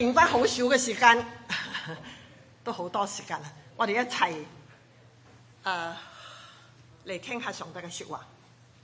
剩翻好少嘅時間，都好多時間啦。我哋一齊嚟聽下上帝嘅說話。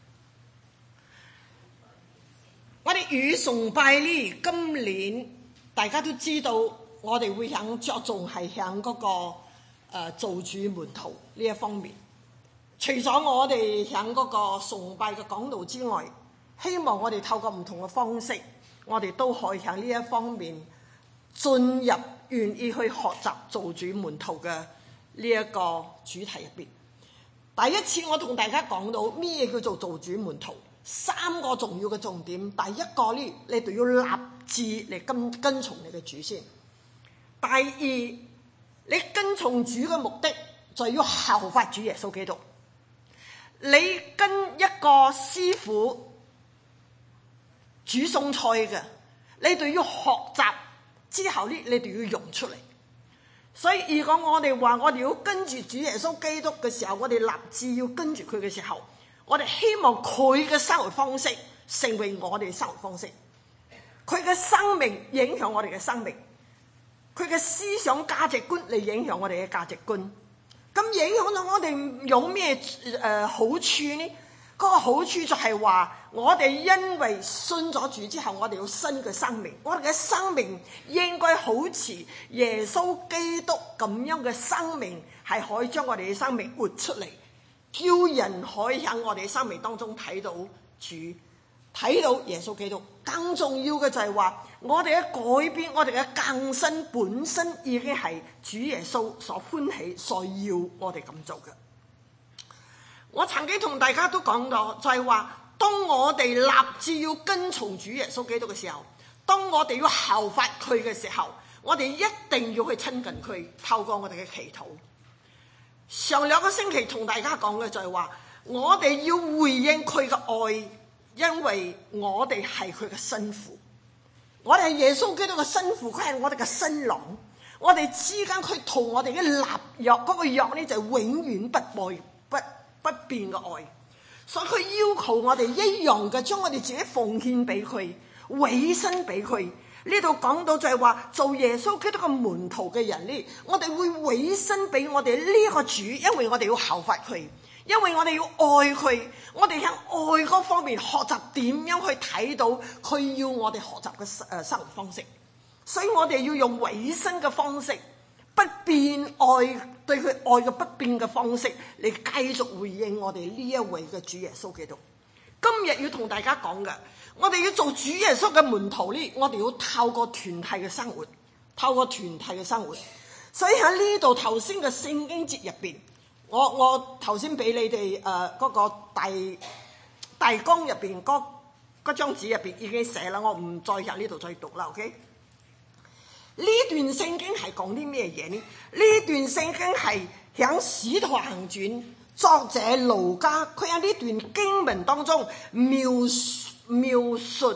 我哋與崇拜呢，今年大家都知道，我哋會着重係響嗰個做主門徒呢一方面。除咗我哋響嗰個崇拜嘅講道之外，希望我哋透過唔同嘅方式，我哋都可以響呢一方面進入願意去學習做主門徒嘅呢一個主題入邊。第一次我同大家講到咩叫做主門徒，3個重要嘅重點。第一個呢，你就要立志嚟跟從你嘅主先。第二，你跟從主嘅目的就係要效法主耶穌基督。你跟一個師傅煮餸菜嘅，你就要學習之後呢，你就要用出嚟。所以如果我哋話我哋要跟住主耶穌基督嘅時候，我哋立志要跟住佢嘅時候，我哋希望佢嘅生活方式成為我哋嘅生活方式，佢嘅生命影響我哋嘅生命，佢嘅思想價值觀嚟影響我哋嘅價值觀。咁影響到我哋有咩好處呢？嗰個好處就係話，我哋因為信咗主之後，我哋有新嘅生命。我哋嘅生命應該好似耶穌基督咁樣嘅生命，係可以將我哋嘅生命活出嚟，叫人可以喺我哋嘅生命當中睇到主，睇到耶穌基督。更重要嘅就係話，我哋嘅改變，我哋嘅更新本身已經係主耶穌所歡喜、所要我哋咁做嘅。我曾經同大家都講到，就係話，當我哋立志要跟從主耶穌基督嘅時候，當我哋要效法佢嘅時候，我哋一定要去親近佢，透過我哋嘅祈禱。上2個星期同大家講嘅就係話，我哋要回應佢嘅愛，因為我哋係佢嘅新婦，我哋係耶穌基督嘅新婦，佢係我哋嘅新郎。我哋之間佢同我哋嘅立約，嗰個約呢，就係永遠不變嘅愛。所以佢要求我哋一樣嘅將我哋自己奉獻俾佢，委身俾佢。呢度講到就係話，做耶穌基督嘅門徒嘅人呢，我哋會委身俾我哋呢個主，因為我哋要效法佢，因為我哋要愛佢，我哋喺愛嗰方面學習點樣去睇到佢要我哋學習嘅生活方式。所以我哋要用委身嘅方式，不變愛，對佢愛嘅不變嘅方式嚟繼續回應我哋呢一位嘅主耶穌基督。今日要同大家講嘅，我哋要做主耶穌嘅門徒呢，我哋要透過團體嘅生活，透過團體嘅生活。所以喺呢度頭先嘅聖經節入邊，我頭先俾你哋嗰個大綱入邊嗰張紙入邊已經寫啦，我唔再喺呢度再讀啦。 OK， 呢段聖經係講啲咩嘢呢？呢段聖經係喺使徒行傳，作者路加佢喺呢段經文當中描述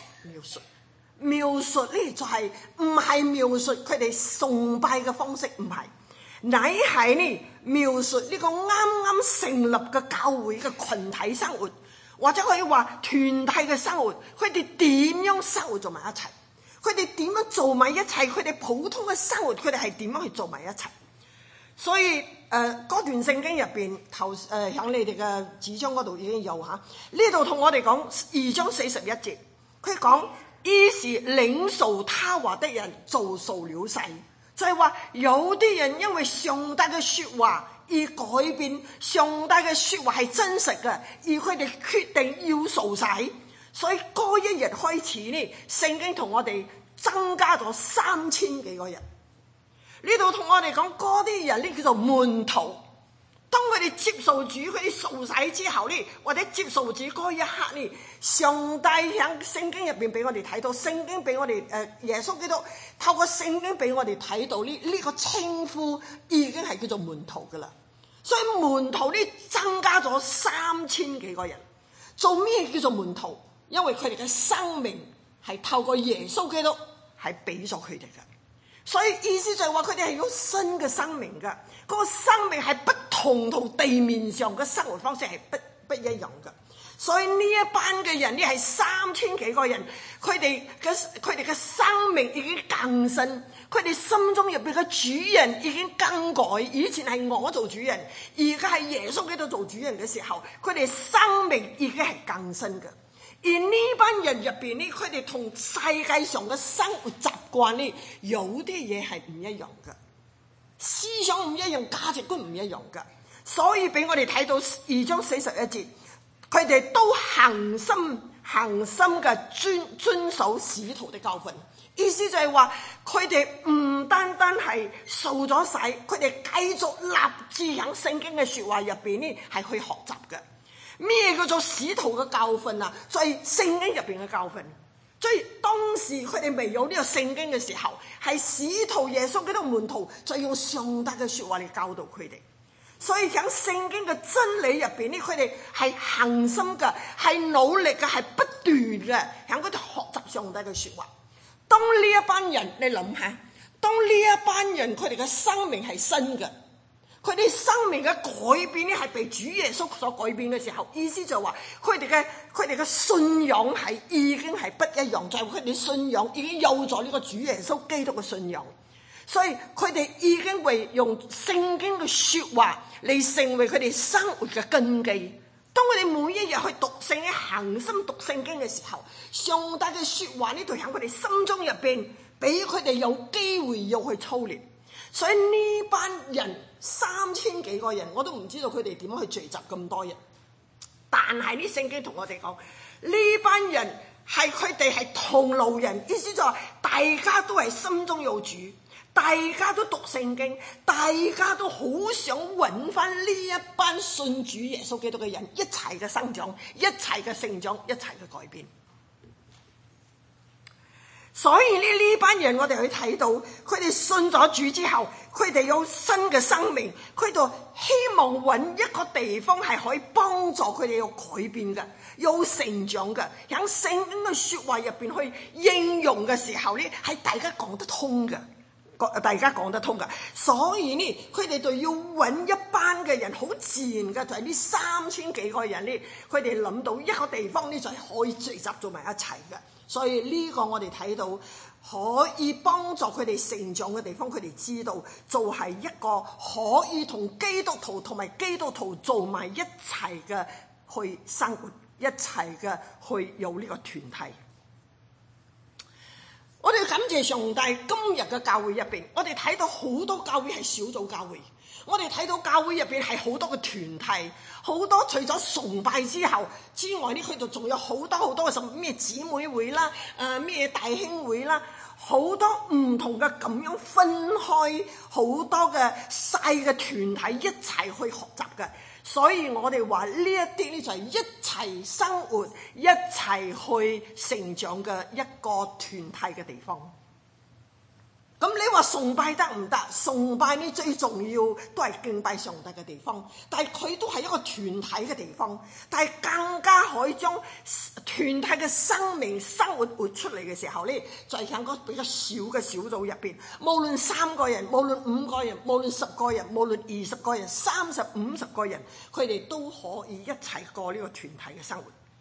呢，就係唔係描述佢哋崇拜嘅方式，唔係，乃係呢描述呢個啱啱成立嘅教會嘅群體生活，或者可以話團體嘅生活，佢哋點樣生活做埋一齊，佢哋點樣做埋一齊，佢哋普通嘅生活佢哋係點樣去做埋一齊。所以嗰段聖經入邊喺你哋嘅紙張嗰度已經有嚇。呢度同我哋講2章41節，佢講於是領受他話的人就受了洗，就係話有啲人因為上帝嘅説話而改變，上帝嘅説話係真實嘅，而佢哋決定要受洗。所以嗰一日開始呢，聖經同我哋增加咗3000幾個人。呢度同我哋講嗰啲人呢叫做門徒。當佢哋接受主，佢哋受洗之後呢，或者接受主嗰一刻呢，上帝喺聖經入邊俾我哋睇到，聖經俾我哋耶穌基督透過聖經俾我哋睇到呢個稱呼已經係叫做門徒噶啦。所以門徒呢增加咗3000幾個人。做咩叫做門徒？因為佢哋嘅生命係透過耶穌基督係俾咗佢哋嘅。所以意思就係話佢哋係有新嘅生命嘅，嗰個生命係不同地面上嘅生活方式係不一樣嘅。 所以呢一班嘅人呢係3000幾個人，佢哋嘅生命已經更新，佢哋心中入邊嘅主人已經更改。以前係我做主人，而家係耶穌基督做主人嘅時候，佢哋生命已經係更新嘅。而呢班人入邊呢，佢哋同世界上嘅生活習慣呢，有啲嘢係唔一樣嘅，思想唔一樣，價值觀唔一樣嘅。所以俾我哋睇到2章41節，佢哋都恒心嘅遵守使徒的教訓。意思就係話，佢哋唔單單係受咗洗，佢哋繼續立志喺聖經嘅說話入邊呢，係去學習嘅。咩叫做使徒嘅教訓啊？就係聖經入邊嘅教訓。所以當時佢哋未有呢個聖經嘅時候，係使徒耶穌基督門徒就用上帝嘅說話嚟教導佢哋。所以喺聖經嘅真理入邊呢，佢哋係恒心嘅，係努力嘅，係不斷嘅喺嗰度學習上帝嘅說話。當呢一班人，你諗下，當呢一班人佢哋嘅生命係新嘅，佢哋生命嘅改變咧係被主耶穌所改變嘅時候，意思就係話佢哋嘅信仰係已經係不一樣，就係佢哋信仰已經有咗呢個主耶穌基督嘅信仰。所以佢哋已經為用聖經嘅說話嚟成為佢哋生活嘅根基。當佢哋每一日去讀聖經、恒心讀聖經嘅時候，上帝嘅說話呢度喺佢哋心中入邊，俾佢哋有機會要去操練。所以呢班人3000幾個人，我都唔知道佢哋點樣去聚集咁多人。但係呢聖經同我哋講，呢班人係佢哋係同路人，意思就係大家都係心中有主。大家都讀聖經，大家都好想揾翻呢一班信主耶穌基督嘅人，一齊嘅生長，一齊嘅成長，一齊嘅改變。所以呢班人我哋去睇到，佢哋信咗主之後，佢哋有新嘅生命，佢哋希望揾一個地方係可以幫助佢哋有改變嘅，有成長嘅，喺聖經嘅說話入邊去應用嘅時候呢，係大家講得通嘅。大家講得通噶，所以呢，佢哋就要揾一班嘅人，好自然嘅就係呢3000幾個人呢，佢哋諗到一個地方呢，就係可以聚集做埋一齊嘅。所以呢個我哋睇到可以幫助佢哋成長嘅地方，佢哋知道就係一個可以同基督徒同埋基督徒做埋一齊嘅去生活，一齊嘅去有呢個團體。我哋感謝上帝，今日嘅教會入邊，我哋睇到好多教會係小組教會，我哋睇到教會入邊係好多嘅團體，好多除咗崇拜之外呢，佢度仲有好多嘅什麼咩姊妹會啦，咩大兄會啦，好多唔同嘅咁樣分開，好多嘅細嘅團體一齊去學習嘅。所以我哋話呢一啲呢，就係一齊生活、一齊去成長嘅一個團體嘅地方。咁你話崇拜得唔得？崇拜呢，最重要都係敬拜上帝嘅地方，但係佢都係一個團體嘅地方，但係更加可以將團體嘅生命生活活出嚟嘅時候呢，就係喺個比較小嘅小組入邊，無論3個人，無論5個人，無論10個人，無論20個人、30、50個人，佢哋都可以一齊過呢個團體嘅生活。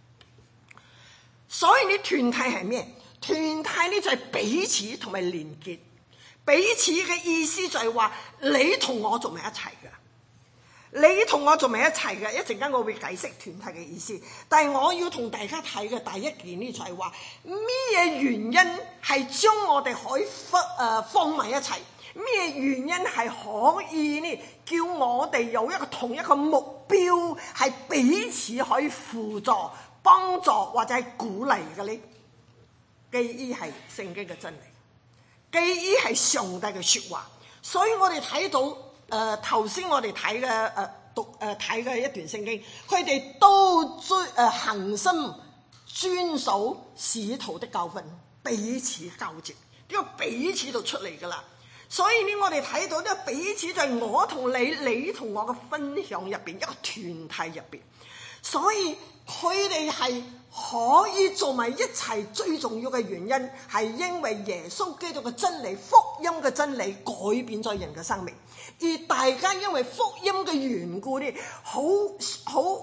所以呢，團體係咩？團體呢，就係彼此同埋連結。彼此嘅意思就係話，你同我做埋一齊嘅，你同我做埋一齊嘅。一陣間我會解釋團體嘅意思，但係我要同大家睇嘅第一件呢，就係話咩原因係將我哋可以放埋一齊？咩原因係可以呢叫我哋有一個同一個目標，係彼此可以輔助、幫助或者係鼓勵嘅呢？基於係聖經嘅真理。基於係上帝嘅說話，所以我哋睇到頭先我哋睇嘅睇嘅一段聖經，佢哋都恒心遵守使徒的教訓，彼此交接，呢個彼此就出嚟噶啦。所以呢，我哋睇到呢個彼此就係我同你，你同我嘅分享入邊，一個團體入邊，所以佢哋係可以做埋一齊，最重要嘅原因係因為耶穌基督嘅真理、福音嘅真理改變咗人嘅生命，而大家因為福音嘅緣故呢，好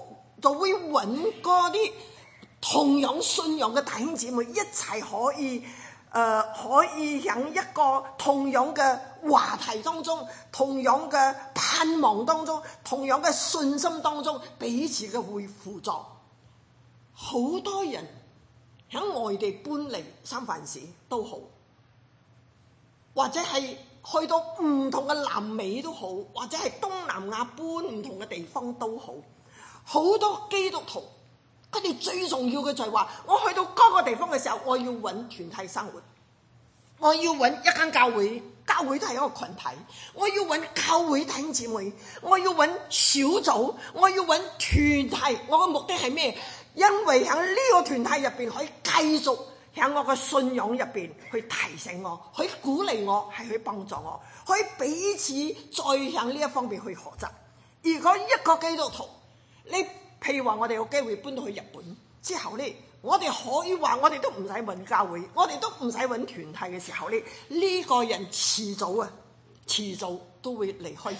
就會揾嗰啲同樣信仰嘅弟兄姊妹一齊可以喺一個同樣嘅話題當中，同樣嘅盼望當中，同樣嘅信心當中，彼此嘅會輔助。好多人喺外地搬嚟三藩市都好，或者係去到唔同嘅南美都好，或者係東南亞搬唔同嘅地方都好，好多基督徒佢哋最重要嘅就係話，我去到嗰個地方嘅時候，我要揾團體生活，我要揾一間教會，教會都係一個群體，我要揾教會弟兄姊妹，我要揾小組，我要揾團體。我嘅目的係咩？因為喺呢個團體入邊可以繼續喺我嘅信仰入邊去提醒我，去鼓勵我，係去幫助我，可以彼此再喺呢一方面去學習。如果一個基督徒，你譬如話我哋有機會搬到去日本之後呢，我哋可以話我哋都唔使揾教會，我哋都唔使揾團體嘅時候呢，呢個人遲早都會離開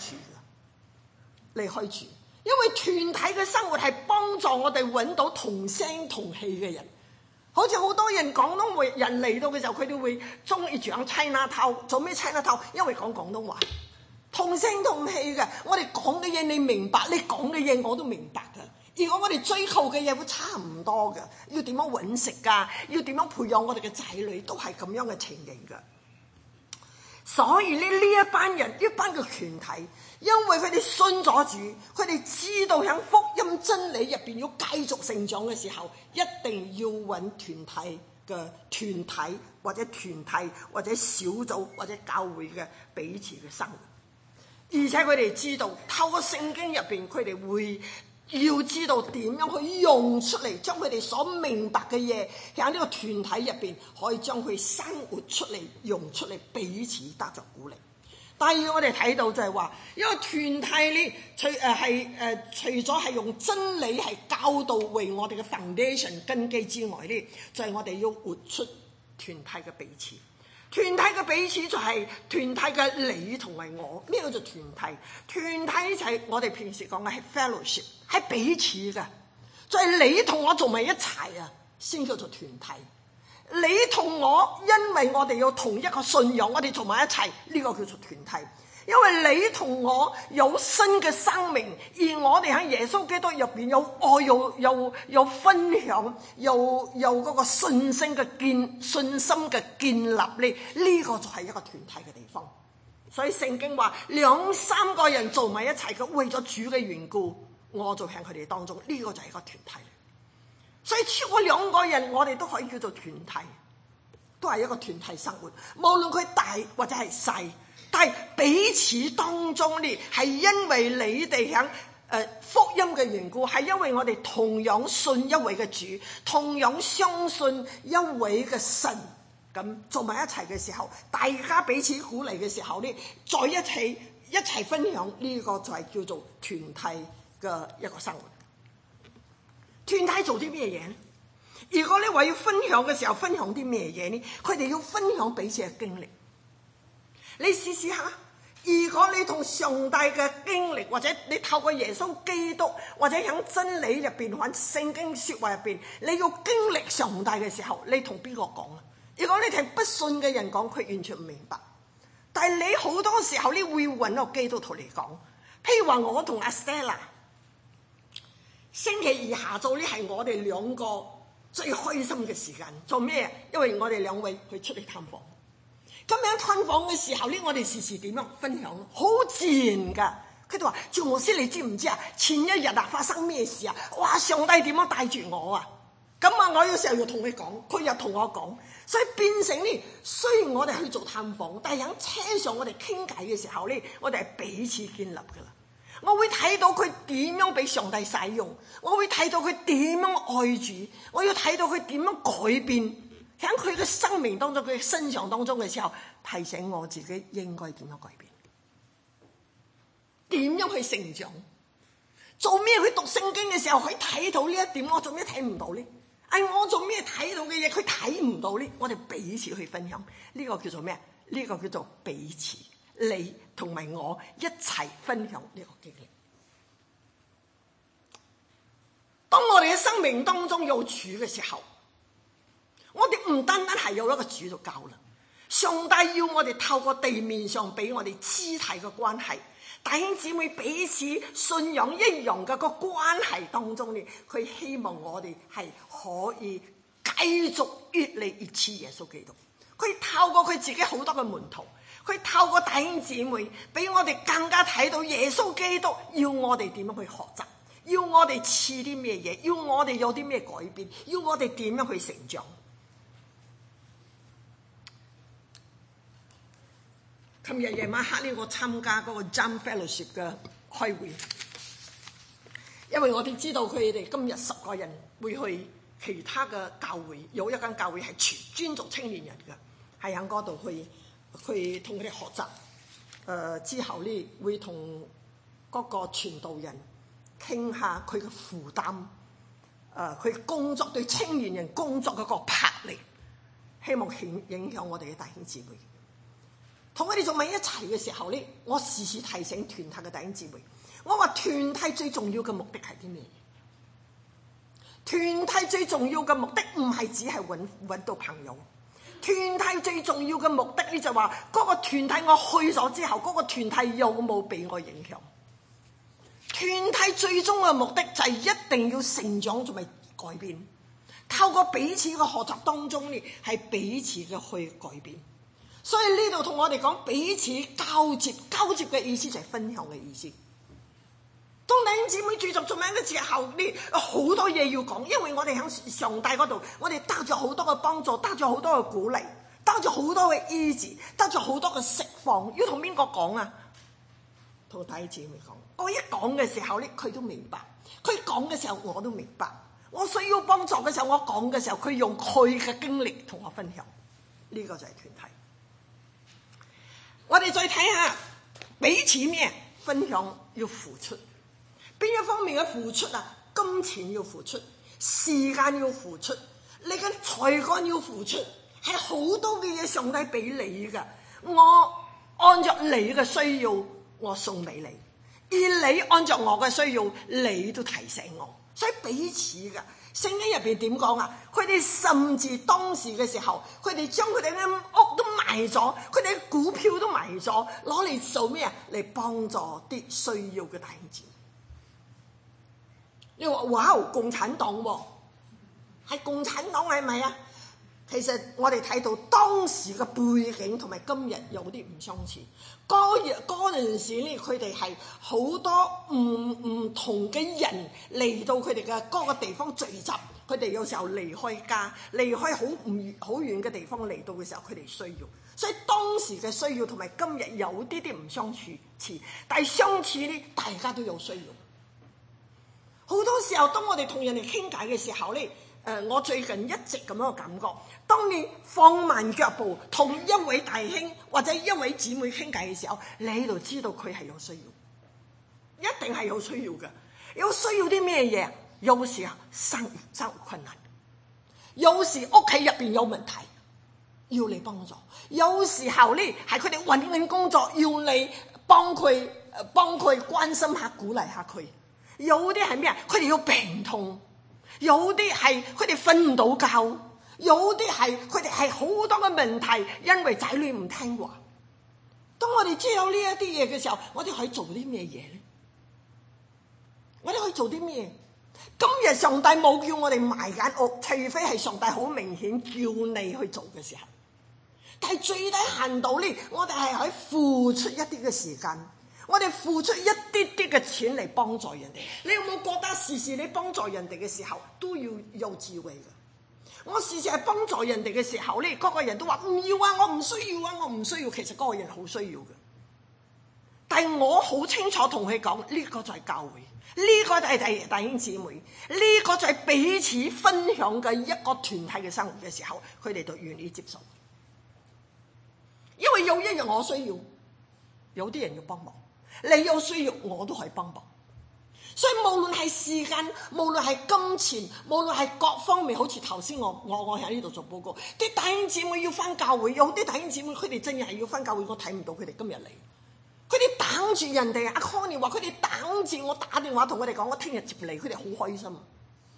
住。因為團體嘅生活係幫助我哋揾到同聲同氣嘅人。好似好多人廣東人嚟到嘅時候，佢哋會中意住喺 Chinatown。做咩 Chinatown？ 因為講廣東話，同聲同氣嘅。我哋講嘅嘢你明白，你講嘅嘢我都明白㗎。如果我哋追求嘅嘢會差唔多㗎，要點樣揾食㗎，要點樣培養我哋嘅仔女，都係咁樣嘅情形㗎。所以呢一班人，一班嘅團體，因為佢哋信咗主，佢哋知道喺福音真理入邊要繼續成長嘅時候，一定要揾團體或者小組或者教會嘅彼此嘅生活。而且佢哋知道透過聖經入邊，佢哋會要知道點樣去用出嚟，將佢哋所明白嘅嘢喺呢個團體入邊，可以將佢生活出嚟，用出嚟，彼此得着鼓勵。第二，我哋睇到就係話，因為團體呢，除咗係用真理係教導為我哋嘅 foundation 根基之外呢，就係我哋要活出團體嘅彼此。團體嘅彼此就係團體嘅你同埋我，呢個就團體。團體就係我哋平時講嘅係 fellowship， 係彼此嘅，就係你同我做埋一齊啊，先叫做團體。你同我，因為我哋有同一個信仰，我哋做埋一齊，呢個叫做團體。因為你同我有新嘅生命，而我哋喺耶穌基督入邊有愛，有分享，有嗰個信心嘅建立，呢個就係一個團體嘅地方。所以聖經話2、3個人做埋一齊嘅，為咗主嘅緣故，我就喺佢哋當中，呢個就係一個團體。所以超過2個人，我哋都可以叫做團體，都係一個團體生活，無論佢大或者係細。但係彼此當中呢，係因為你哋喺福音嘅緣故，係因為我哋同樣信一位嘅主，同樣相信一位嘅神，咁做埋一齊嘅時候，大家彼此鼓勵嘅時候呢，再一齊分享，呢個就係叫做團體嘅一個生活。團體做啲咩嘢呢？如果你話要分享嘅時候，分享啲咩嘢呢？佢哋要分享彼此嘅經歷。你試試下，如果你同上帝嘅經歷，或者你透過耶穌基督，或者喺真理入邊，或者聖經說話入邊，你要經歷上帝嘅時候，你同邊個講啊？如果你聽不信嘅人講，佢完全唔明白。但係你好多時候你會揾個基督徒嚟講，譬如話我同阿 Stella， 星期二下晝呢係我哋兩個最開心嘅時間。做咩？因為我哋兩位去出嚟探訪。咁樣探訪嘅時候呢，我哋時時點樣分享？好自然噶。佢哋話：趙牧師，你知唔知啊？前一日啊發生咩事啊？哇！上帝點樣帶住我啊？咁啊，我有時候要同佢講，佢又同我講，所以變成呢，雖然我哋去做探訪，但係喺車上我哋傾偈嘅時候呢，我哋係彼此建立噶啦。我會睇到佢點樣俾上帝使用，我會睇到佢點樣愛主，我要睇到佢點樣改變。喺佢嘅生命當中，佢嘅身上當中嘅時候，提醒我自己應該點樣改變，點樣去成長。做咩佢讀聖經嘅時候佢睇到呢一點，我做咩睇唔到呢？我做咩睇到嘅嘢佢睇唔到呢？我哋彼此去分享，呢個叫做咩？呢個叫做彼此，你同埋我一齊分享呢個經歷。 當我哋嘅生命當中有主嘅時候，我哋唔單單係有一個主就夠啦。上帝要我哋透過地面上俾我哋肢體嘅關係，弟兄姊妹彼此信仰一樣嘅個關係當中呢，佢希望我哋係可以繼續越嚟越似耶穌基督。佢透過佢自己好多嘅門徒，佢透過弟兄姊妹俾我哋更加睇到耶穌基督要我哋點樣去學習，要我哋似啲咩嘢，要我哋有啲咩改變，要我哋點樣去成長。琴日夜晚黑呢，我參加嗰個 Jam Fellowship 嘅開會，因為我哋知道佢哋今日10個人會去其他嘅教會，有一間教會係專做青年人嘅，係喺嗰度去同佢哋學習。之後呢，會同嗰個傳道人傾下佢嘅負擔，佢工作對青年人工作嗰個魄力，希望影響我哋嘅弟兄姊妹。同佢哋做埋一齊嘅時候呢，我時時提醒團體嘅弟兄姊妹，我話團體最重要嘅目的係啲咩？團體最重要嘅目的唔係只係揾到朋友，團體最重要嘅目的呢就話嗰個團體我去咗之後，嗰個團體有冇俾我影響？團體最終嘅目的就係一定要成長同埋改變，透過彼此嘅學習當中呢，係彼此嘅去改變。所以呢度同我哋講彼此交接嘅意思就係分享嘅意思。當弟兄姊妹聚集做咩嘅時候呢，好多嘢要講，因為我哋喺上帝嗰度，我哋得咗好多嘅幫助，得咗好多嘅鼓勵，得咗好多嘅醫治，得咗好多嘅釋放。要同邊個講啊？同弟兄姊妹講。我一講嘅時候呢，佢都明白；佢講嘅時候我都明白。我需要幫助嘅時候，我講嘅時候，佢用佢嘅經歷同我分享。呢個就係團體。我哋再睇下彼此咩分享，要付出邊一方面嘅付出啊？金錢要付出，時間要付出，你嘅才幹要付出，係好多嘅嘢上帝俾你㗎。我按照你嘅需要，我送俾你；而你按照我嘅需要，你都提醒我。所以彼此㗎。聖經入邊點講啊？佢哋甚至當時嘅時候，佢哋將佢哋嘅屋都賣咗，佢哋嘅股票都賣咗，攞嚟做咩啊？嚟幫助啲需要嘅弟兄姊妹。你話哇，共產黨喎，係共產黨係咪啊？其實我哋睇到當時嘅背景同埋今日有啲唔相似。嗰陣時呢，佢哋係好多唔同嘅人嚟到佢哋嘅嗰個地方聚集。佢哋有時候離開家，離開好遠嘅地方嚟到嘅時候，佢哋需要。所以當時嘅需要同埋今日有啲唔相似，但係相似呢，大家都有需要。好多時候，當我哋同人哋傾偈嘅時候呢，我最近一直咁樣嘅感覺。當你放慢腳步同一位弟兄或者一位姊妹傾偈嘅時候，你喺度知道佢係有需要，一定係有需要嘅。有需要啲咩嘢？有時候生活困難，有時屋企入邊有問題，要你幫助。有時候呢，係佢哋揾緊工作，要你幫佢關心下、鼓勵下佢。有啲係咩啊？佢哋有病痛，有啲係佢哋瞓唔到覺。有啲係佢哋係好多嘅問題，因為仔女唔聽話。當我哋知道呢一啲嘢嘅時候，我哋可以做啲咩嘢咧？我哋可以做啲咩？今日上帝冇叫我哋埋間屋，除非係上帝好明顯叫你去做嘅時候。但係最低限度呢，我哋係可以付出一啲嘅時間，我哋付出一啲嘅錢嚟幫助人哋。你有冇覺得時時你幫助人哋嘅時候都要有智慧㗎？我時時係幫助人哋嘅時候呢，嗰個人都話唔要啊，我唔需要啊，我唔需要。其實嗰個人好需要嘅，但係我好清楚同佢講，呢個就係教會，呢個就係弟兄姊妹，呢個就係彼此分享嘅一個團體嘅生活嘅時候，佢哋就願意接受。因為有一日我需要，有啲人要幫忙，你有需要我都可以幫忙。所以無論係時間，無論係金錢，無論係各方面，好似頭先我喺呢度做報告，啲弟兄姊妹要翻教會，有啲弟兄姊妹佢哋真係要翻教會，我睇唔到佢哋今日嚟，佢哋等住人哋。阿 Connie 話佢哋等住我打電話同佢哋講，我聽日接你，佢哋好開心。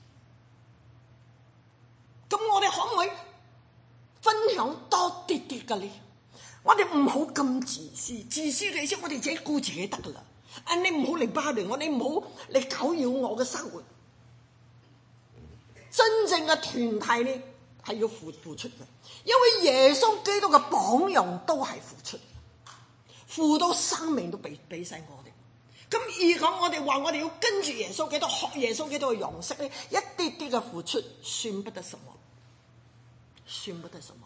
咁我哋可唔可以分享多啲啲嘅呢？我哋唔好咁自私，自私嘅意思我哋自己顧自己得噶啦。你唔好嚟巴嚟我，你唔好嚟攪擾我嘅生活。真正嘅團體呢係要付出嘅，因為耶穌基督嘅榜樣都係付到生命都俾晒我哋。咁如果我哋話我哋要跟住耶穌基督，學耶穌基督嘅樣式呢，一啲啲嘅付出算不得什麼，算不得什麼。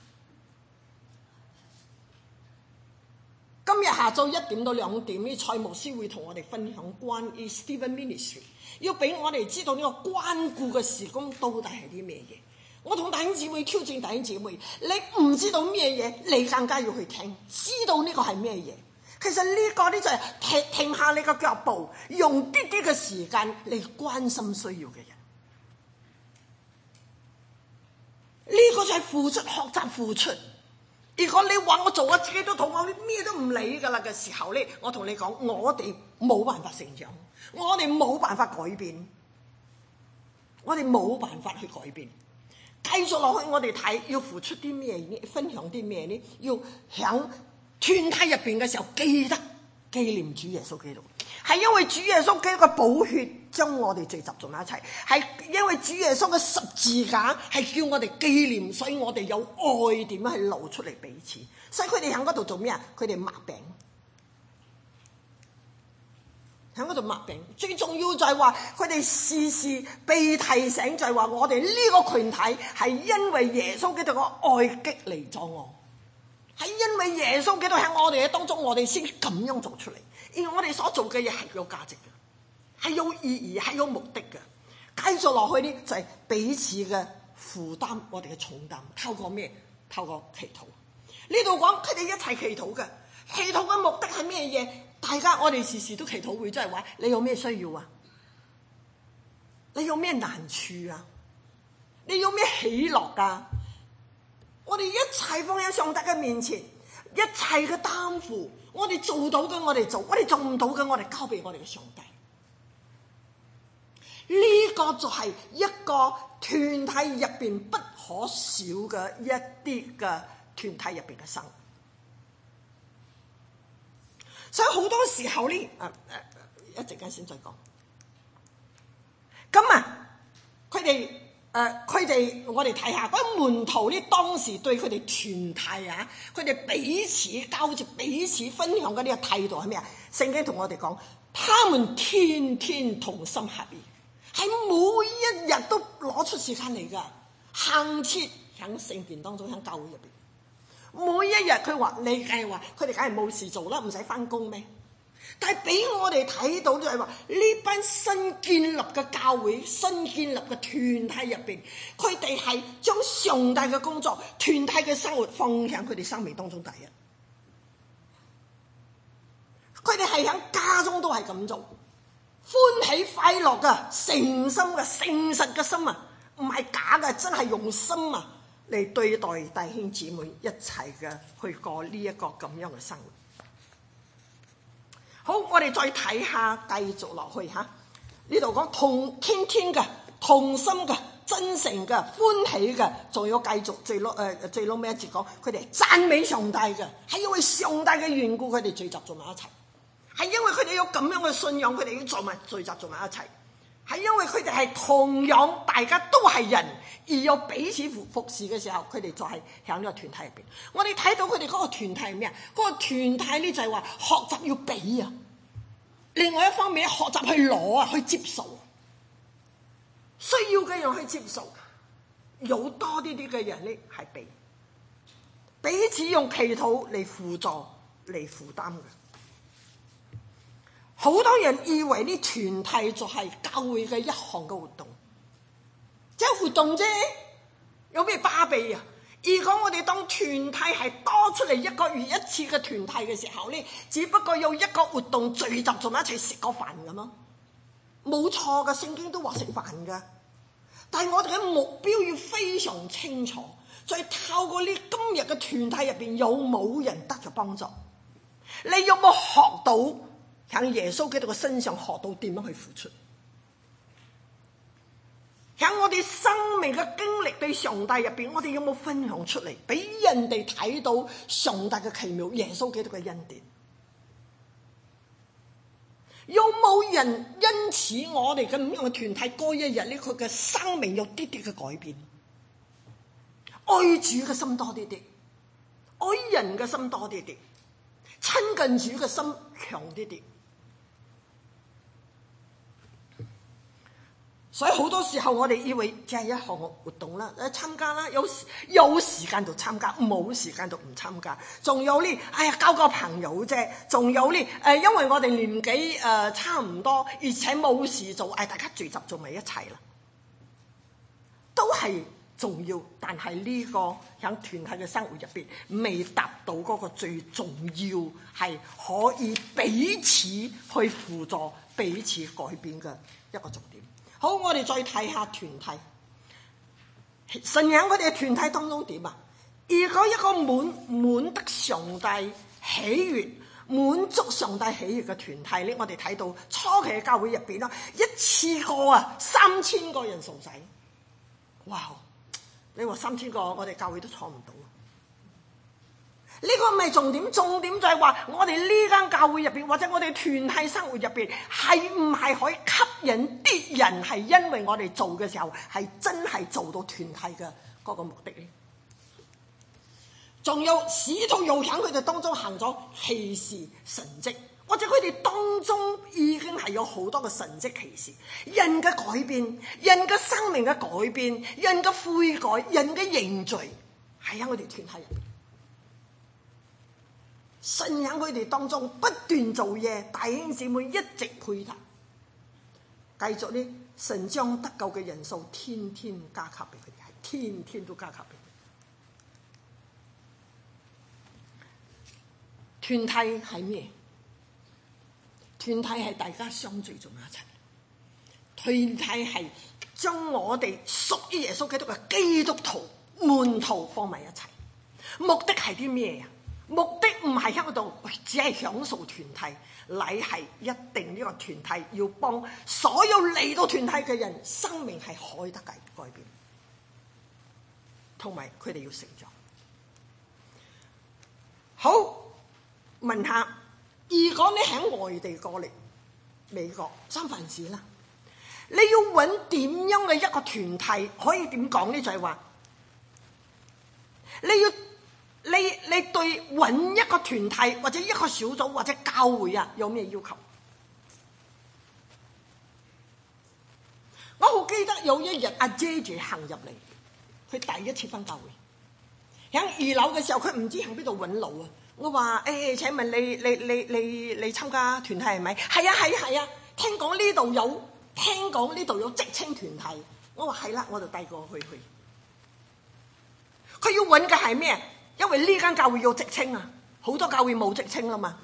今日下晝1點到2點呢，蔡牧師會同我哋分享關於 Stephen Ministry， 要俾我哋知道呢個關顧嘅事工到底係啲咩嘢。我同弟兄姊妹挑戰弟兄姊妹，你唔知道咩嘢，你更加要去聽，知道呢個係咩嘢。其實呢個呢就係停下你個腳步，用啲啲嘅時間嚟關心需要嘅人。呢個就係付出，學習付出。如果你話我做我自己都同我咩都唔理噶啦嘅時候呢，我同你講，我哋冇辦法成長，我哋冇辦法改變，我哋冇辦法去改變。繼續落去，我哋睇要付出啲咩呢？分享啲咩呢？要響團體入邊嘅時候，記得紀念主耶穌基督，係因為主耶穌基督嘅寶血將我哋聚集在埋一齊，係因為主耶穌嘅十字架係叫我哋紀念，所以我哋有愛點樣去流出嚟彼此。所以佢哋喺嗰度做咩啊？佢哋擘餅，喺嗰度擘餅。最重要就係話佢哋時時被提醒，就係話我哋呢個群體係因為耶穌基督嘅愛激勵咗我，係因為耶穌基督喺我哋嘅當中，我哋先咁樣做出嚟。而我哋所做嘅嘢係有價值嘅，係有意義，係有目的嘅。繼續落去呢，就係彼此嘅負擔，我哋嘅重擔。透過咩？透過祈禱。呢度講佢哋一齊祈禱嘅，祈禱嘅目的係咩嘢？大家我哋時時都祈禱會，即係話你有咩需要啊？你有咩難處啊？你有咩喜樂啊？我哋一齊放喺上帝嘅面前，一切嘅擔負，我哋做到嘅我哋做，我哋做唔到嘅我哋交俾我哋嘅上帝。呢個就係一個團體入邊不可少嘅一啲嘅團體入邊嘅生活。所以好多時候呢，一陣間先再講。咁佢哋我哋睇下嗰門徒呢，當時對佢哋團體佢哋彼此交接、彼此分享嘅呢個態度係咩啊？聖經同我哋講，他們天天同心合意，係每一日都攞出時間嚟噶，行切喺聖殿當中，喺教會入邊。每一日佢話，你梗係話佢哋梗係冇事做啦，唔使翻工咩？但係俾我哋睇到就係話呢班新建立嘅教會、新建立嘅團體入邊，佢哋係將上帝嘅工作、團體嘅生活放喺佢哋生命當中第一。佢哋係喺家中都係咁做，歡喜快樂嘅、誠心嘅、誠實嘅心唔係假嘅，真係用心嚟對待弟兄姊妹一齊嘅去過呢一個咁樣嘅生活。好，我哋再睇下，繼續落去呢度講天天嘅、同心嘅、真誠嘅、歡喜嘅，仲要繼續最撈尾一節講，佢哋讚美上帝嘅，係因為上帝嘅緣故，佢哋聚集在埋一齊，係因為佢哋有咁樣嘅信仰，佢哋已經聚集在埋一齊，係因為佢哋係同樣大家都係人，而有彼此服侍嘅時候，佢哋就係喺呢個團體入邊。我哋睇到佢哋嗰個團體係咩啊？嗰個團體呢就係話學習要俾啊，另外一方面學習去攞去接受，需要嘅人去接受，有多啲嘅人呢係俾，彼此用祈禱嚟輔助嚟負擔嘅。好多人以為呢團體就係教會嘅一項嘅活動，即係活動啫，有咩巴閉啊？如果我哋當團體係多出嚟1個月1次嘅團體嘅時候呢，只不過有一個活動聚集做埋一齊食個飯咁咯，冇錯嘅，聖經都話食飯噶。但係我哋嘅目標要非常清楚，再透過呢今日嘅團體入邊有冇人得咗幫助？你有冇學到喺耶穌基督嘅身上學到點樣去付出？ 喺我哋生命嘅經歷對上帝入邊，我哋有冇分享出嚟，俾人哋睇到上帝嘅奇妙，耶穌基督嘅恩典？有冇人因此我哋嘅咁樣嘅團體嗰一日呢，佢嘅生命有啲啲嘅改變？愛主嘅心多啲啲，愛人嘅心多啲啲，親近主嘅心強啲啲。所以好多時候我哋以為只係一項活動啦，參加啦，有時間就參加，冇時間就唔參加。仲有呢，交個朋友啫。仲有呢，因為我哋年紀差唔多，而且冇事做，大家聚集做埋一齊啦，都係重要。但係呢個喺團體嘅生活入邊，未達到嗰個最重要，係可以彼此去輔助、彼此改變嘅一個重點。好，我哋再睇下團體，神喺我哋嘅團體當中點啊？如果一個滿得上帝喜悅、滿足上帝喜悅嘅團體咧，我哋睇到初期嘅教會入邊啦，一次過3000個人受洗，哇！你話3000個，我哋教會都坐唔到。呢個唔係重點，重點就係話我哋呢間教會入邊，或者我哋團體生活入邊，係唔係可以吸引啲人？係因為我哋做嘅時候，係真係做到團體嘅嗰個目的咧。仲有使徒又喺佢哋當中行咗奇事神蹟，或者佢哋當中已經係有好多嘅神蹟奇事，人嘅改變，人嘅生命嘅改變，人嘅悔改，人嘅認罪，係喺我哋團體入邊。神喺佢哋當中不斷做嘢，弟兄姊妹一直配合，繼續呢，神將得救嘅人數天天加給俾佢哋，係天天都加給俾佢哋。團體係咩？團體係大家相聚在埋一齊。團體係將我哋屬於耶穌基督嘅基督徒門徒放埋一齊。目的係啲咩啊？目的唔係喺嗰度，只係享受團體，乃係一定呢個團體要幫所有嚟到團體嘅人生命係可以得改變，同埋佢哋要成長。好，問下，如果你喺外地過嚟美國三藩市啦，你要揾點樣嘅一個團體？可以點講呢？就係話你對揾一個團體或者一個小組或者教會啊，有咩要求？我好記得有一日阿姐姐行入嚟，佢第一次返教會，喺2樓嘅時候，佢唔知喺邊度揾路啊！我話請問你參加團體係咪？係啊！聽講呢度有職青團體。我話係啦，我就帶過去。佢要揾嘅係咩？因為呢間教會要職青啊，好多教會冇職青啦嘛。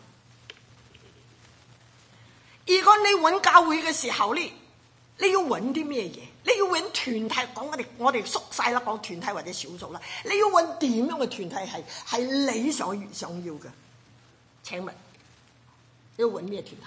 如果你揾教會嘅時候呢，你要揾啲咩嘢？你要揾團體，講我哋縮晒啦，講團體或者小組啦。你要揾點樣嘅團體係你想要嘅？請問你要揾咩團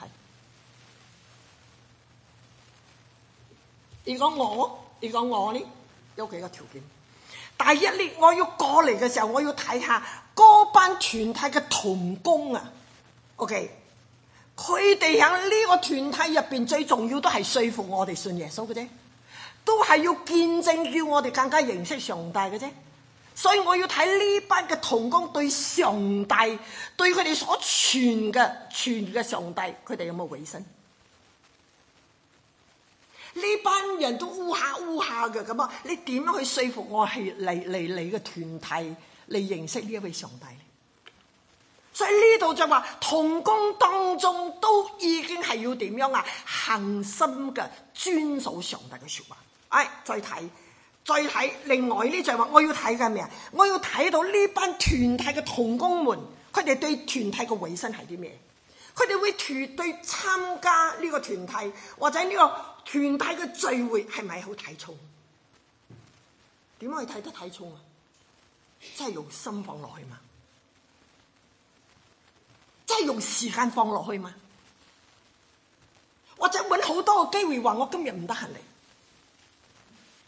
體？如果我呢，有幾個條件。第一呢，我要過嚟嘅時候，我要睇下嗰班團體嘅同工啊。OK，佢哋喺呢個團體入邊最重要都係說服我哋信耶穌嘅啫，都係要見證叫我哋更加認識上帝嘅啫。所以我要睇呢班嘅同工對上帝，對佢哋所傳嘅上帝，佢哋有冇委身？呢班人都烏下嘅咁啊！你點樣去說服我係嚟你嘅團體嚟認識呢一位上帝呢？所以呢度就話同工當中都已經係要點樣啊？恆心嘅遵守上帝嘅說話。再睇另外呢就係話我要睇嘅咩啊？我要睇到呢班團體嘅同工們，佢哋對團體嘅委身係啲咩？佢哋會對參加呢個團體或者呢個團體嘅聚會係咪好睇重？點可以睇得睇重啊？真係用心放落去嘛？真係用時間放落去嘛？或者揾好多個機會話我今日唔得閒嚟，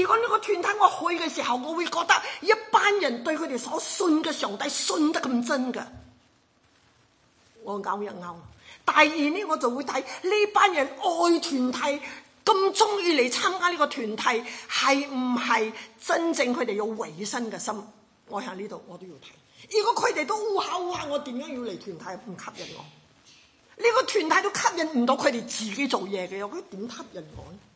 如果呢個團體我去嘅時候，我會覺得一班人對佢哋所信嘅上帝信得咁真㗎，我拗一拗。第二呢，我就會睇呢班人愛團體咁中意嚟參加呢個團體，係唔係真正佢哋有委身嘅心？我喺呢度我都要睇。如果佢哋都烏下，我點樣要嚟團體？唔吸引我。呢個團體都吸引唔到佢哋自己做嘢嘅，佢點吸引我呢？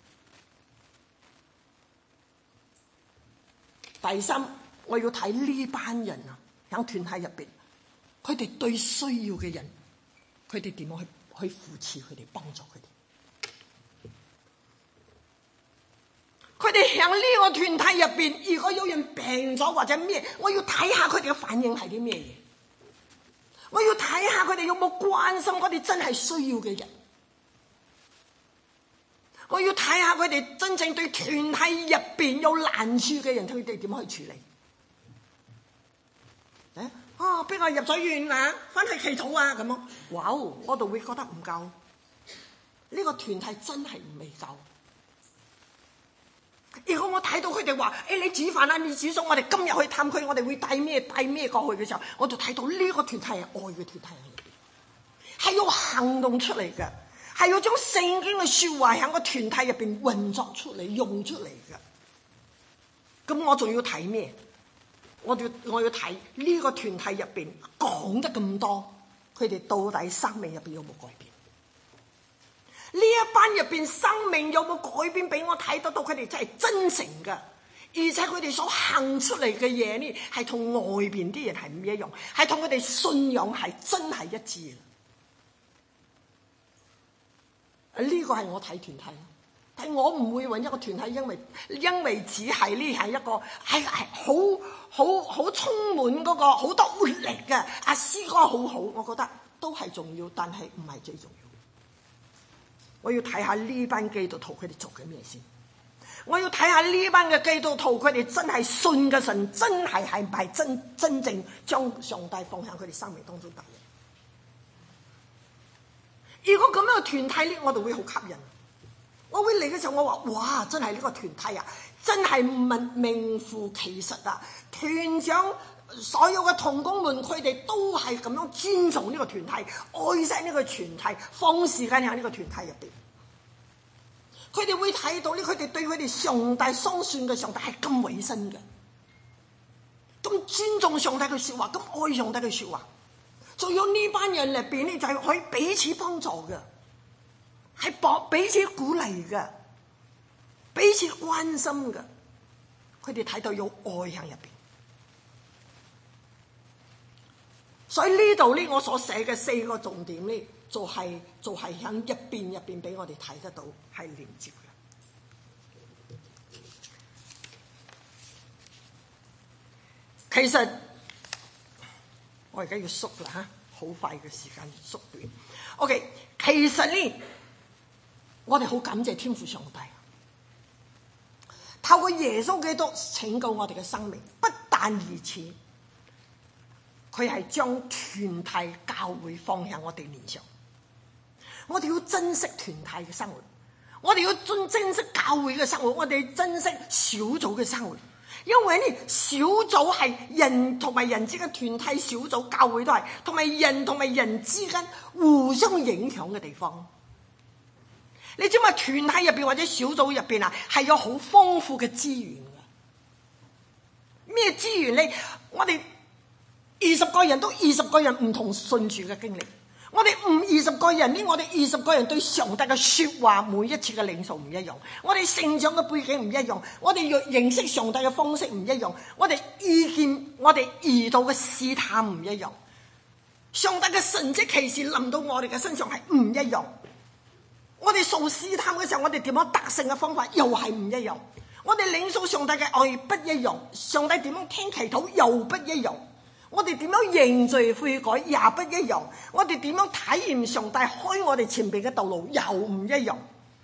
第三，我要睇呢班人啊，喺團體入邊，佢哋對需要嘅人，佢哋點樣去扶持佢哋，幫助佢哋。佢哋喺呢個團體入邊，如果有人病咗或者咩，我要睇下佢哋嘅反應係啲咩嘢。我要睇下佢哋有冇關心嗰啲真係需要嘅人。我要睇下佢哋真正對團體入邊有難處嘅人，佢哋點去處理。邊個入咗院啊？翻去祈禱啊咁樣。哇！我就會覺得唔夠。呢個團體真係唔未夠。如果我睇到佢哋話，你煮飯啊，你煮餸，我哋今日去探佢，我哋會帶咩過去嘅時候，我就睇到呢個團體係愛嘅團體喺入邊，係要行動出嚟嘅，係要將聖經嘅說話喺個團體入邊運作出嚟、用出嚟嘅。咁我仲要睇咩？我要睇呢個團體入邊講得咁多，佢哋到底生命入邊有冇改變？呢一班入邊生命有冇改變，俾我睇得到佢哋真係真誠嘅，而且佢哋所行出嚟嘅嘢呢，係同外邊啲人係唔一樣，係同佢哋信仰係真係一致嘅。呢個係我睇團體，但係我唔會揾一個團體，因為只係呢係一個係好充滿嗰個好多活力嘅詩歌好好，我覺得都係重要，但係唔係最重要。我要睇下呢班基督徒佢哋做緊咩先。我要睇下呢班嘅基督徒佢哋真係信嘅神，真係唔係真正將上帝放喺佢哋生命當中第一。如果咁樣嘅團體呢，我就會好吸引。我會嚟嘅時候，我話哇，真係呢個團體啊，真係名副其實啊！團長所有嘅同工們，佢哋都係咁樣尊重呢個團體，愛錫呢個團體，放時間喺呢個團體入邊。佢哋會睇到呢，佢哋對佢哋上帝相信嘅上帝係咁委身嘅，咁尊重上帝嘅說話，咁愛上帝嘅說話。仲有呢班人入邊呢，就係可以彼此幫助嘅，係彼此鼓勵嘅，彼此關心嘅。佢哋睇到有愛喺入邊。所以呢度呢，我所寫嘅4個重點呢，就係喺入邊俾我哋睇得到係連接嘅。其實我而家要縮啦嚇，好快嘅時間縮短。OK， 其實呢，我哋好感謝天父上帝，透過耶穌基督拯救我哋嘅生命。不但如此，佢係將團體教會放喺我哋面上。我哋要珍惜團體嘅生活，我哋要珍惜教會嘅生活，我哋珍惜小組嘅生活。因為呢，小組係人同埋人之間，團體、小組、教會都係同埋人之間互相影響嘅地方。你知嘛？團體入邊或者小組入邊啊，係有好豐富嘅資源嘅。咩資源呢？我哋20個人都20個人唔同信主嘅經歷。我哋20個人呢，我哋20個人對上帝嘅說話，每一次嘅領受唔一樣，我哋成長嘅背景唔一樣，我哋要認識上帝嘅方式唔一樣，我哋意見，我哋遇到嘅試探唔一樣，上帝嘅神蹟奇事臨到我哋嘅身上係唔一樣，我哋受試探嘅時候，我哋點樣得勝嘅方法又係唔一樣，我哋領受上帝嘅愛不一樣，上帝點樣聽祈禱又不一樣，我哋點樣認罪悔改也不一樣，我哋點樣體驗上帝開我哋前邊嘅道路又唔一樣，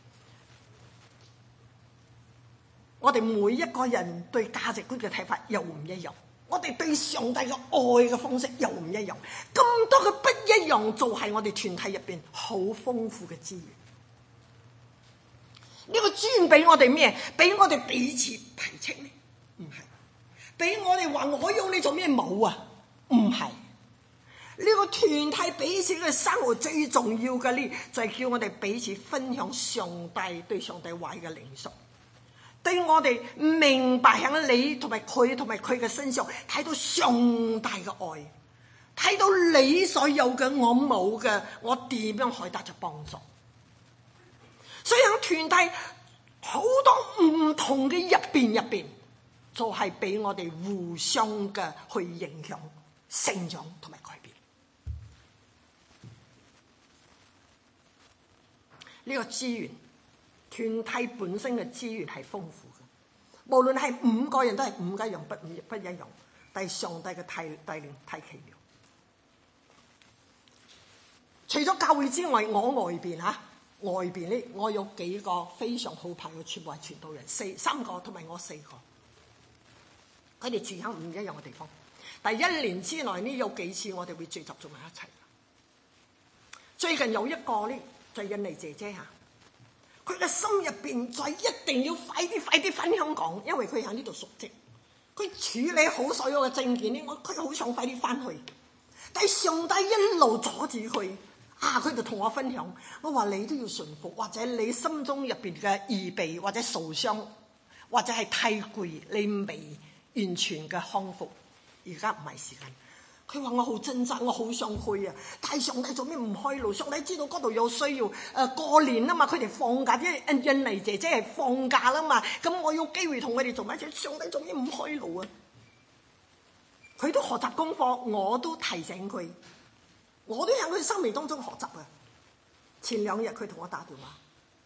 我哋每一個人對價值觀嘅睇法又唔一樣，我哋對上帝嘅愛嘅方式又唔一樣，咁多嘅不一樣就係我哋團體入邊好豐富嘅資源。 呢個專俾我哋咩？俾我哋彼此排斥咩？唔係。俾我哋話我要你做咩？冇啊，唔係。呢個團體彼此嘅生活最重要嘅呢，就係叫我哋彼此分享上帝對上帝話嘅領受，對我哋明白喺你同埋佢嘅身上睇到上帝嘅愛，睇到你所有嘅我冇嘅，我點樣可以得着幫助？所以喺團體好多唔同嘅入邊，就係俾我哋互相嘅去影響、成長同埋改變。呢個資源，團體本身嘅資源係豐富嘅，無論係5個人都係5個樣不一樣，但係上帝嘅帶領太奇妙。除咗教會之外，我外邊呢，我有幾個非常好朋友，全部係傳道人，3個同埋我4個，佢哋住喺唔一樣嘅地方。但係1年之內呢，有幾次我哋會聚集做埋一齊。最近有一個呢，就係印尼姐姐嚇，佢嘅心入邊就係一定要快啲返香港，因為佢喺呢度述職，佢處理好所有嘅證件呢，佢好想快啲返去，但係上帝一路阻止佢。佢就同我分享，我話你都要順服，或者你心中入邊嘅預備或者受傷，或者係太攰，你未完全嘅康復，而家唔係時間。佢話我好掙扎，我好想去啊，但係上帝做咩唔開路？上帝知道嗰度有需要，過年啊嘛，佢哋放假，因為印尼姐姐係放假啦嘛，咁我有機會同佢哋做埋一齊，上帝做咩唔開路啊？佢都學習功課，我都提醒佢。我都喺佢生命當中學習啊！前2日佢同我打電話，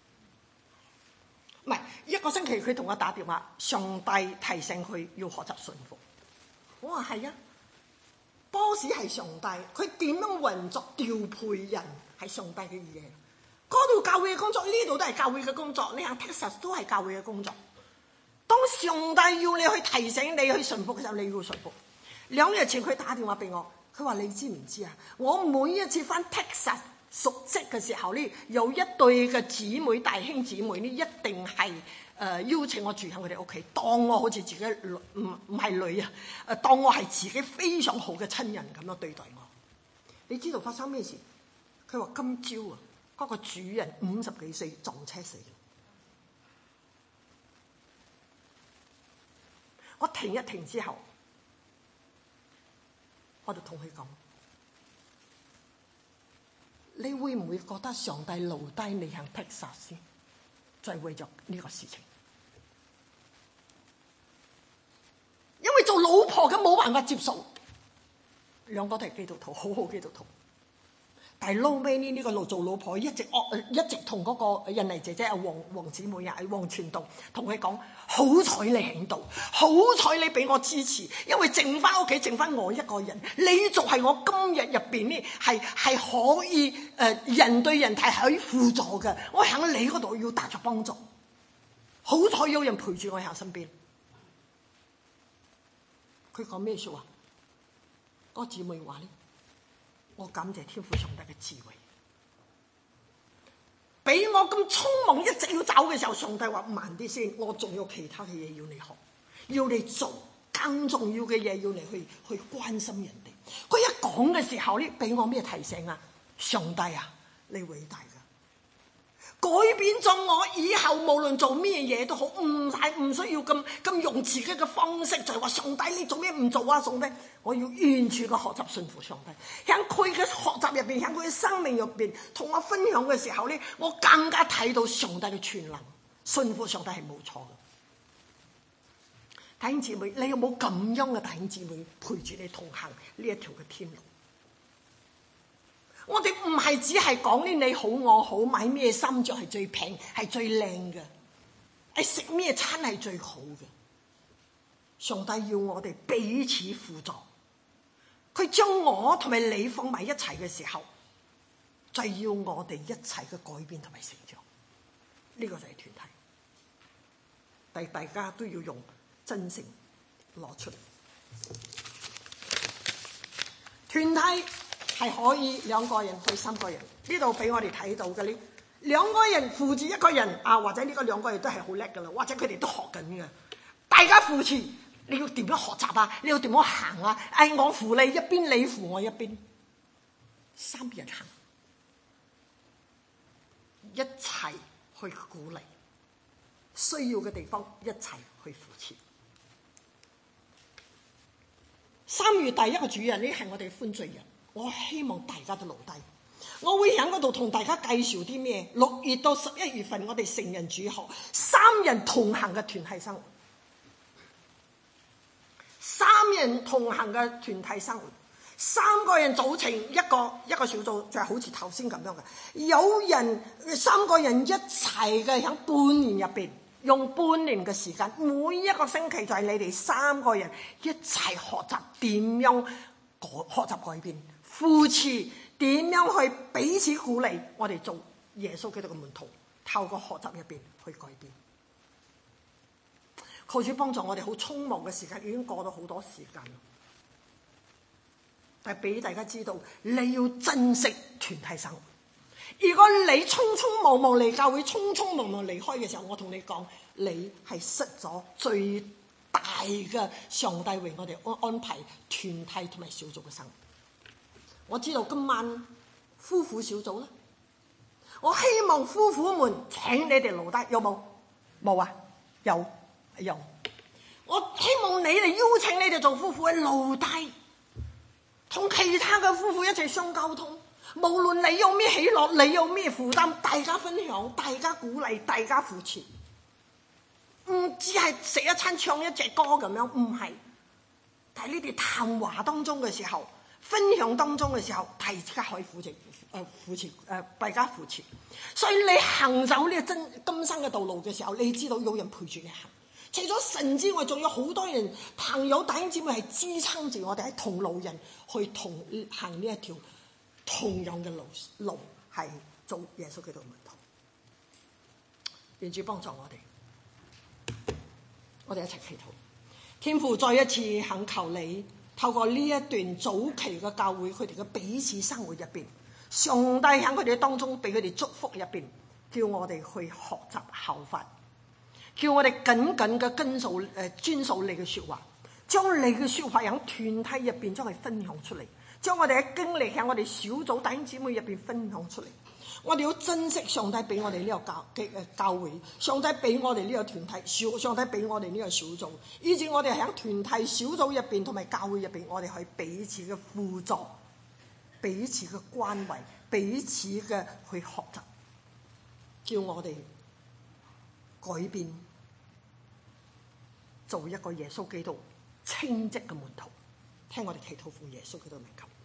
唔係1個星期佢同我打電話，上帝提醒佢要學習順服。我話係啊，boss係上帝，佢點樣運作調配人係上帝嘅嘢。嗰度教會嘅工作，呢度都係教會嘅工作，你喺 Texas 都係教會嘅工作。當上帝要你去提醒你去順服嘅時候，你要順服。2日前佢打電話俾我。佢話你知唔知啊？我每一次返 Texas 述職嘅時候呢，有一對嘅姊妹弟兄姊妹呢，一定係邀請我住喺佢哋屋企，當我好似自己唔係女啊，當我係自己非常好嘅親人咁樣對待我。你知道發生咩事？佢話今朝啊，嗰個主人50幾歲撞車死。我停一停之後，我就同佢講：你會唔會覺得上帝留低你喺 Texas 先，就係為咗呢個事情？因為做老婆嘅冇辦法接受，2個都係基督徒，好基督徒。但係撈尾呢個路做老婆一直同嗰個印尼姐姐黃姊妹黃傳道同佢講：好彩你喺度，好彩你俾我支持，因為剩翻屋企剩翻我一個人，你就係我今日入邊呢係可以人對人係可以輔助嘅，我喺你嗰度要得着幫助，好彩有人陪住我喺身邊。佢講咩說話？嗰個姊妹話呢：我感謝天父上帝嘅智慧，俾我咁匆忙一直要走嘅時候，上帝話慢啲先，我仲有其他嘅嘢要你學，要你做更重要嘅嘢，要你去關心人哋。佢一講嘅時候呢，俾我咩提醒啊？上帝啊，你偉大噶，改變咗我以後無論做咩嘢都好，唔需要咁用自己嘅方式，就係話上帝你做咩唔做啊？上帝，我要完全嘅學習順服上帝。喺佢嘅學習入邊，喺佢嘅生命入邊，同我分享嘅時候呢，我更加睇到上帝嘅全能，順服上帝係冇錯嘅。弟兄姊妹，你有冇咁樣嘅弟兄姊妹陪住你同行呢一條嘅天路？我哋唔係只係講呢，你好我好，買咩衫着係最平係最靚嘅，食咩餐係最好嘅。上帝要我哋彼此輔助，佢將我同埋你放埋一齊嘅時候，就係要我哋一齊嘅改變同埋成長。呢個就係團體，但大家都要用真誠攞出嚟。團體係可以2個人去3個人，呢度俾我哋睇到嘅呢兩個人扶持一個人啊，或者呢個兩個人都係好叻噶啦，或者佢哋都學緊嘅，大家扶持，你要點樣學習啊？你要點樣行啊？我扶你一邊，你扶我一邊，三人行，一齊去鼓勵，需要嘅地方一齊去扶持。3月第一個主日呢係我哋歡聚日，我希望大家都留低。我會喺嗰度同大家介紹啲咩？6月到11月份我哋成人主學3人同行嘅團體生活，3人同行嘅團體生活，3個人組成一個小組，就係好似頭先咁樣嘅。有人3個人一齊嘅喺半年入邊，用半年嘅時間，每一個星期就係你哋3個人一齊學習點樣學習改變，扶持。點樣去彼此鼓勵我哋做耶穌基督嘅門徒，透過學習入邊去改變。求主幫助我哋，好匆忙嘅時間已經過咗好多時間，但係俾大家知道你要珍惜團體生活。如果你匆匆忙忙嚟教會，匆匆忙忙離開嘅時候，我同你講，你係失咗最大嘅上帝為我哋安排團體同埋小組嘅生活。我知道今晚夫婦小組啦，我希望夫婦們請你哋留低，有冇？冇啊？有。我希望你哋邀請你哋做夫婦嘅留低，同其他嘅夫婦一齊相交通。無論你有咩喜樂，你有咩負擔，大家分享，大家鼓勵，大家扶持。唔只係食一餐唱一隻歌咁樣，唔係。但係你哋談話當中嘅時候，分享當中嘅時候，大家可以大家扶持。所以你行走呢個今生嘅道路嘅時候，你知道有人陪住你行。除咗神之外，仲有好多人朋友弟兄姊妹係支撐住我哋喺同路人去同行呢一條同樣嘅路，係做耶穌基督嘅門徒。願主幫助我哋，我哋一齊祈禱。天父，再一次懇求你，透過呢一段早期嘅教會，佢哋嘅彼此生活入邊，上帝喺佢哋當中俾佢哋祝福入邊，叫我哋去學習效法，叫我哋緊緊嘅遵守你嘅說話，將你嘅說話喺團體入邊將佢分享出嚟，將我哋嘅經歷喺我哋小組弟兄姊妹入邊分享出嚟。我哋要珍惜上帝俾我哋呢個教會，上帝俾我哋呢個團體，上帝俾我哋呢個小組，以至我哋喺團體小組入邊同埋教會入邊，我哋可以彼此嘅輔助，彼此嘅關懷，彼此嘅去學習，叫我哋改變，做一個耶穌基督稱職嘅門徒。聽我哋祈禱奉耶穌基督名求。